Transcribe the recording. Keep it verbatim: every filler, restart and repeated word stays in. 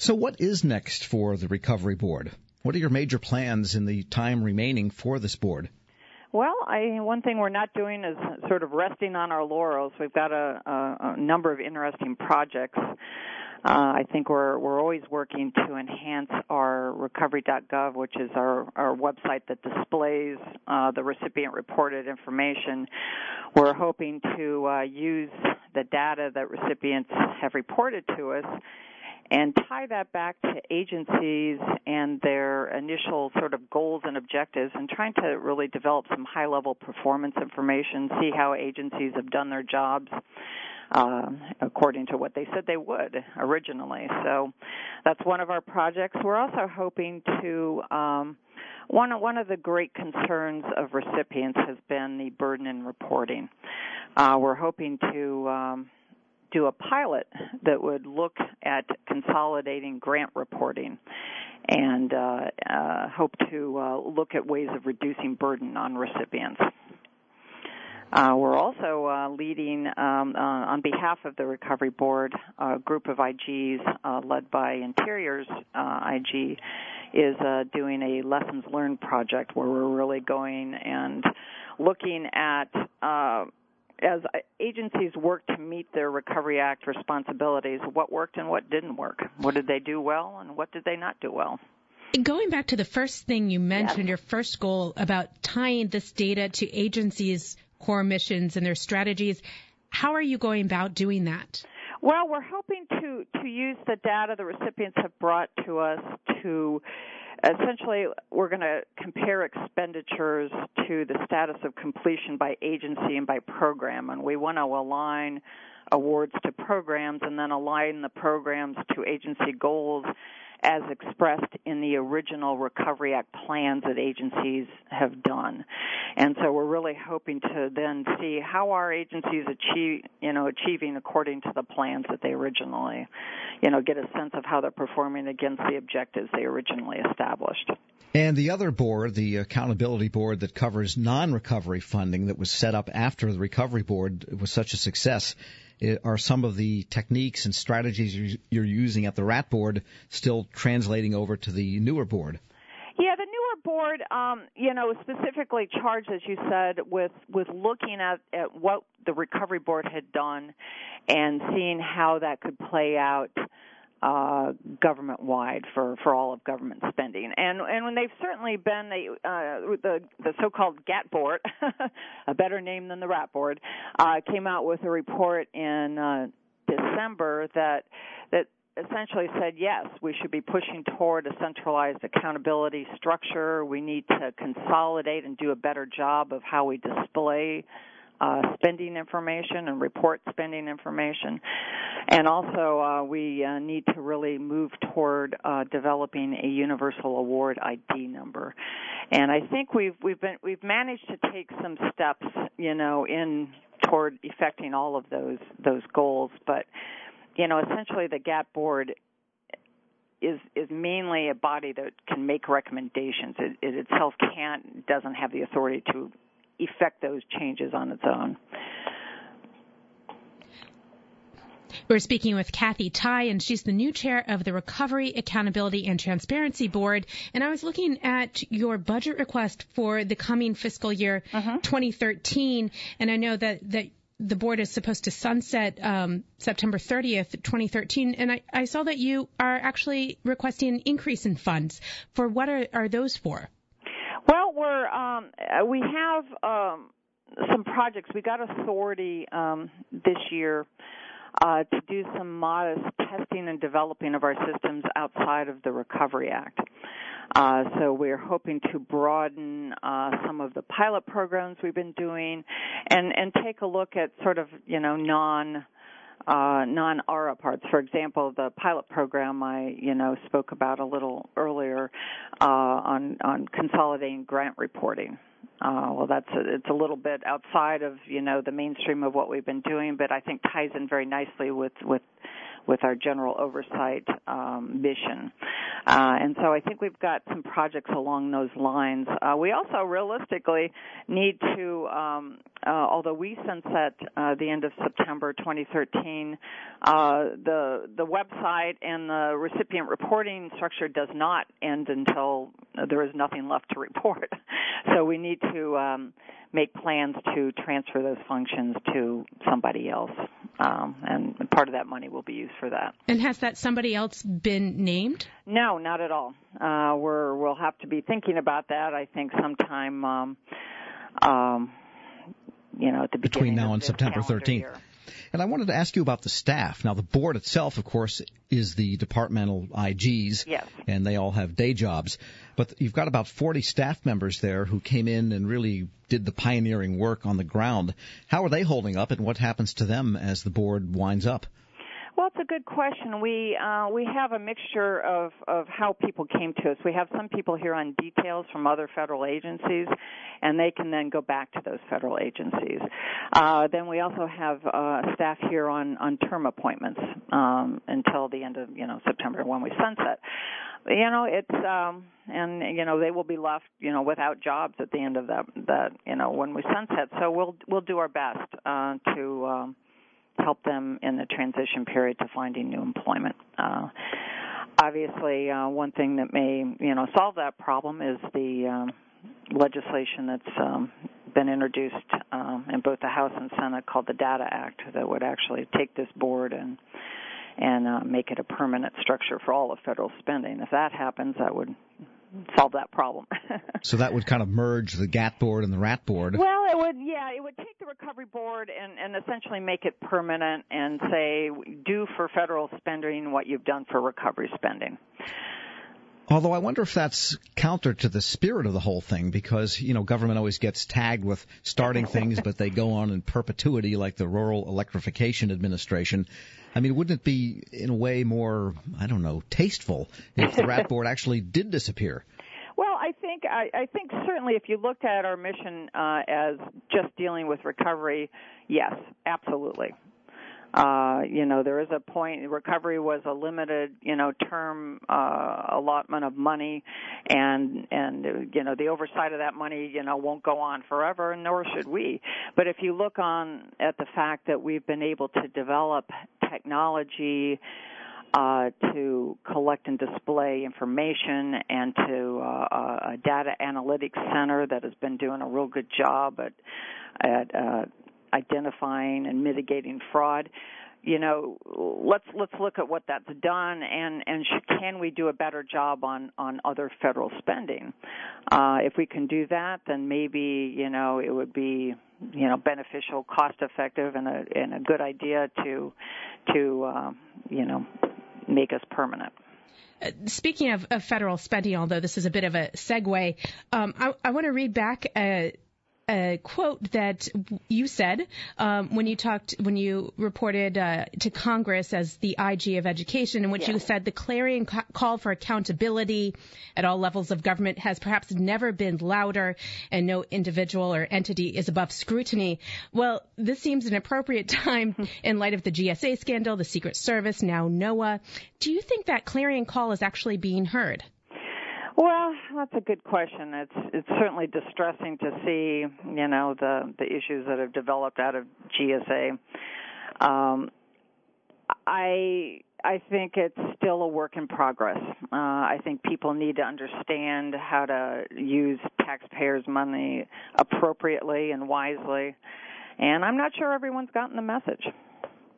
So what is next for the Recovery Board? What are your major plans in the time remaining for this board? Well, I, one thing we're not doing is sort of resting on our laurels. We've got a, a, a number of interesting projects. Uh, I think we're we're always working to enhance our recovery dot gov, which is our, our website that displays uh, the recipient-reported information. We're hoping to uh, use the data that recipients have reported to us and tie that back to agencies and their initial sort of goals and objectives, and trying to really develop some high-level performance information, see how agencies have done their jobs uh, according to what they said they would originally. So that's one of our projects. We're also hoping to um, one, one of the great concerns of recipients has been the burden in reporting. Uh, we're hoping to um, do a pilot that would look at consolidating grant reporting and uh, uh, hope to uh, look at ways of reducing burden on recipients. Uh, we're also uh, leading, um, uh, on behalf of the Recovery Board, a group of I Gs uh, led by Interior's uh, I G is uh, doing a lessons learned project where we're really going and looking at uh, as agencies work to meet their Recovery Act responsibilities, what worked and what didn't work. What did they do well and what did they not do well? Going back to the first thing you mentioned, yes. your first goal about tying this data to agencies' core missions and their strategies, how are you going about doing that? Well, we're hoping to, to use the data the recipients have brought to us to essentially, we're going to compare expenditures to the status of completion by agency and by program, and we want to align awards to programs and then align the programs to agency goals as expressed in the original Recovery Act plans that agencies have done. And so we're really hoping to then see how our agencies achieve, you know, achieving according to the plans that they originally, you know, get a sense of how they're performing against the objectives they originally established. And the other board, the Accountability Board that covers non-recovery funding that was set up after the Recovery Board was such a success, are some of the techniques and strategies you're using at the R A T Board still translating over to the newer board? Yeah, the newer board, um, you know, specifically charged, as you said, with, with looking at, at what the Recovery Board had done and seeing how that could play out Uh, government-wide for, for all of government spending. And and when they've certainly been the, uh, the, the so-called G A T board, a better name than the R A T board, uh, came out with a report in uh, December that that essentially said, yes, we should be pushing toward a centralized accountability structure. We need to consolidate and do a better job of how we display Uh, spending information and report spending information. And also uh, we uh, need to really move toward uh, developing a universal award I D number. And I think we've we've been we've managed to take some steps, you know, in toward effecting all of those those goals. But you know, essentially the G A T board is is mainly a body that can make recommendations. It, it itself can't doesn't have the authority to effect those changes on its own. We're speaking with Kathy Tighe, and she's the new chair of the Recovery, Accountability, and Transparency Board. And I was looking at your budget request for the coming fiscal year uh-huh. twenty thirteen, and I know that, that the board is supposed to sunset um, September thirtieth, twenty thirteen, and I, I saw that you are actually requesting an increase in funds. For what are, are those for? Well, we're um, we have um, some projects. We got authority um, this year uh, to do some modest testing and developing of our systems outside of the Recovery Act. Uh, so we're hoping to broaden uh, some of the pilot programs we've been doing, and and take a look at sort of you know non. Uh, non-A R A parts. For example, the pilot program I, you know, spoke about a little earlier uh, on on consolidating grant reporting. Uh, well, that's a, it's a little bit outside of you know the mainstream of what we've been doing, but I think ties in very nicely with with with our general oversight um, mission. Uh, and so I think we've got some projects along those lines. Uh, we also realistically need to, um, uh, although we sunset uh, the end of September twenty thirteen, uh, the the website and the recipient reporting structure does not end until there is nothing left to report. So we need to um, make plans to transfer those functions to somebody else, um, and part of that money will be used for that. And has that somebody else been named? No, not at all. Uh, we're, we'll have to be thinking about that, I think, sometime, um, um, you know, at the beginning between now of and September thirteenth. Year. And I wanted to ask you about the staff. Now, the board itself, of course, is the departmental I Gs, yes, and they all have day jobs. But you've got about forty staff members there who came in and really did the pioneering work on the ground. How are they holding up, and what happens to them as the board winds up? Well, it's a good question. We uh, we have a mixture of, of how people came to us. We have some people here on details from other federal agencies, and they can then go back to those federal agencies. Uh, then we also have uh, staff here on, on term appointments um, until the end of you know September when we sunset. You know, it's um, and you know they will be left you know without jobs at the end of that that you know when we sunset. So we'll we'll do our best uh, to. Um, help them in the transition period to finding new employment. Uh, obviously, uh, one thing that may, you know, solve that problem is the um, legislation that's um, been introduced um, in both the House and Senate called the Data Act that would actually take this board and and uh, make it a permanent structure for all of federal spending. If that happens, that would solve that problem. So that would kind of merge the G A T board and the R A T board. Well, it would, yeah, it would take the recovery board and, and essentially make it permanent and say, do for federal spending what you've done for recovery spending. Although I wonder if that's counter to the spirit of the whole thing, because, you know, government always gets tagged with starting things, but they go on in perpetuity, like the Rural Electrification Administration. I mean, wouldn't it be, in a way, more, I don't know, tasteful if the R A T board actually did disappear? Well, I think I, I think certainly if you looked at our mission uh, as just dealing with recovery, yes, absolutely. Uh, you know, there is a point, recovery was a limited, you know, term uh, allotment of money, and, and, you know, the oversight of that money, you know, won't go on forever, and nor should we. But if you look on at the fact that we've been able to develop technology uh, to collect and display information, and to uh, a data analytics center that has been doing a real good job at, at uh, identifying and mitigating fraud, you know, let's let's look at what that's done, and and sh- can we do a better job on on other federal spending? Uh, if we can do that, then maybe you know it would be you know beneficial, cost effective, and a and a good idea to to uh, you know make us permanent. Uh, speaking of, of federal spending, although this is a bit of a segue, um, I, I want to read back a, a quote that you said um, when you talked, when you reported uh, to Congress as the I G of Education, in which yes. you said the clarion ca- call for accountability at all levels of government has perhaps never been louder, and no individual or entity is above scrutiny. Well, this seems an appropriate time in light of the G S A scandal, the Secret Service, now NOAA. Do you think that clarion call is actually being heard? Well, that's a good question. It's it's certainly distressing to see, you know, the the issues that have developed out of G S A. Um, I I think it's still a work in progress. Uh, I think people need to understand how to use taxpayers' money appropriately and wisely, and I'm not sure everyone's gotten the message.